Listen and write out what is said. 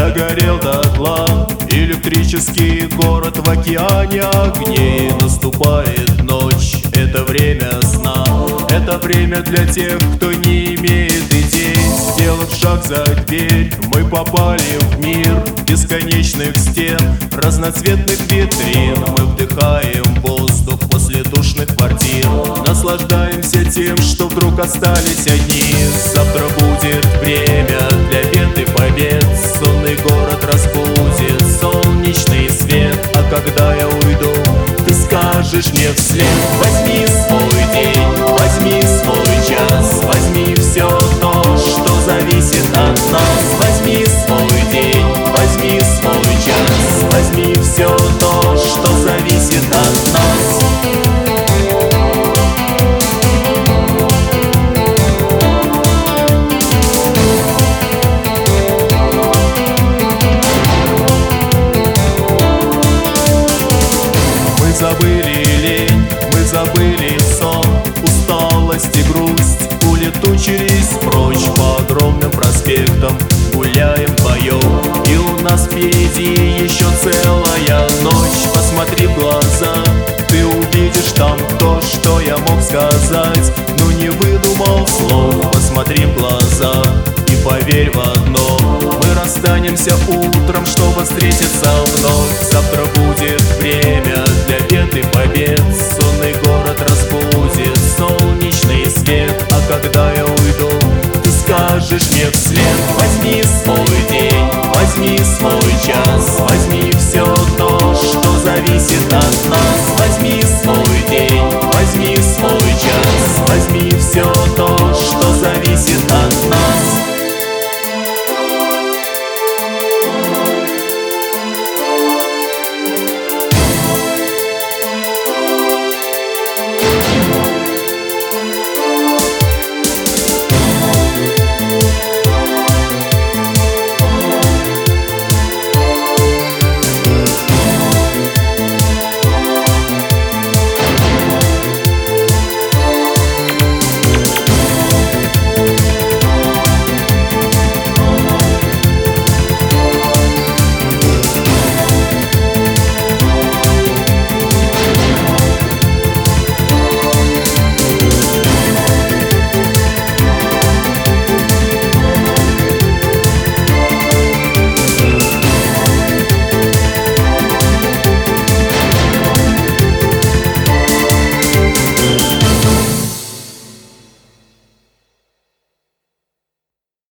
догорел дотла. Электрический город в океане огней. Наступает ночь, это время сна. Это время для тех, кто не имеет идей. Сделав шаг за дверь, мы попали в мир бесконечных стен, разноцветных витрин. Мы вдыхаем воздух после душных квартир, наслаждаемся тем, что вдруг остались одни. Завтра будет время для бед и побед. Сонный город разбудит солнечный свет. А когда я уйду, ты скажешь мне вслед: возьми свой день, возьми свой час, возьми все то, что зависит от нас. Возьми свой день, возьми свой час, возьми все то, что зависит от нас. Мы забыли лень, мы забыли сон, усталость и грусть улетучились прочь. По огромным проспектам гуляем вдвоем, и у нас впереди еще целая ночь. Посмотри в глаза, ты увидишь там то, что я мог сказать, но не выдумал слов. Посмотри в глаза и поверь в одно: мы расстанемся утром, чтобы встретиться вновь. Завтра будет время для бед и побед. Сонный город разбудит солнечный свет. А когда я уйду, ты скажешь мне вслед: возьми